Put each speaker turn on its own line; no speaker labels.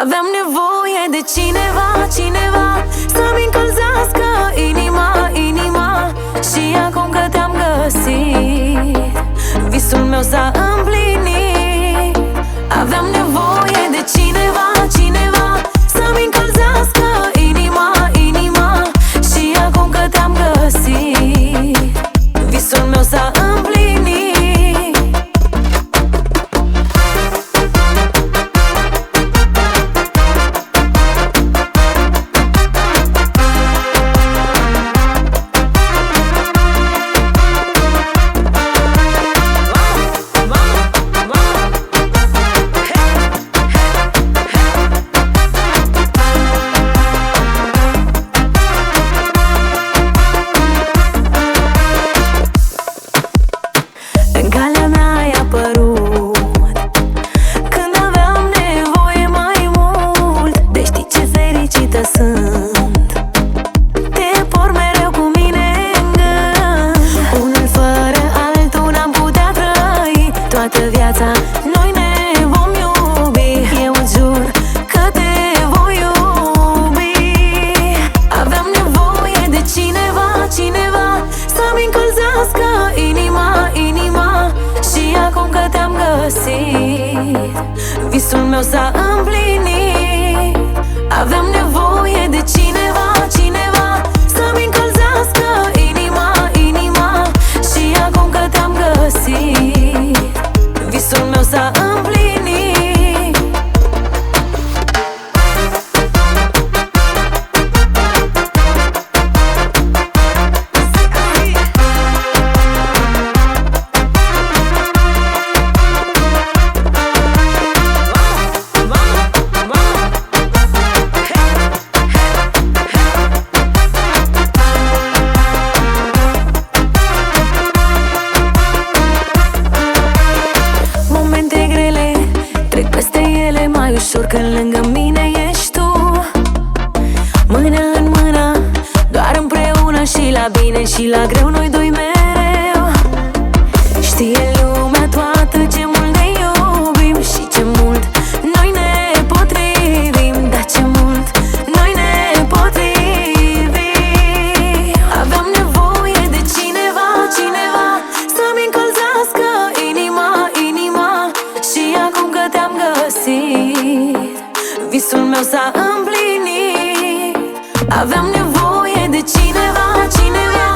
Aveam nevoie de cineva, cineva să-mi încălzească inima, inima. Și acum că te-am găsit, visul meu s-a împlinit. Aveam nevoie de cineva, cineva să-mi încălzească inima, inima. Și acum că te-am găsit, visul meu s-a împlinit. În calea mea ai apărut când aveam nevoie mai mult. De știi ce fericită sunt, te por mereu cu mine în gând. Unul fără altul n-am putea trăi toată viața, noi ne vom iubi. Eu îți jur că te voi iubi. Aveam nevoie de cineva, cineva să-mi încălzească inima, inima. Și acum că te-am găsit, visul meu s-a împlinit. Aveam nevoie de cineva, cineva să-mi încălzească inima, inima. Și acum că te-am găsit, visul meu s-a împlinit. Trec peste ele mai ușor când lângă mine ești tu. Mână în mână, doar împreună, și la bine și la greu noi doi mereu. Știe lumea toată ce mult ne iubim și ce mult noi ne potrivim. Da, ce mult noi ne potrivim. Aveam nevoie de cineva, cineva să-mi încălzească inima, inima. Și acum că te-am găsit, visul meu s-a împlinit. Aveam nevoie de cineva, cineva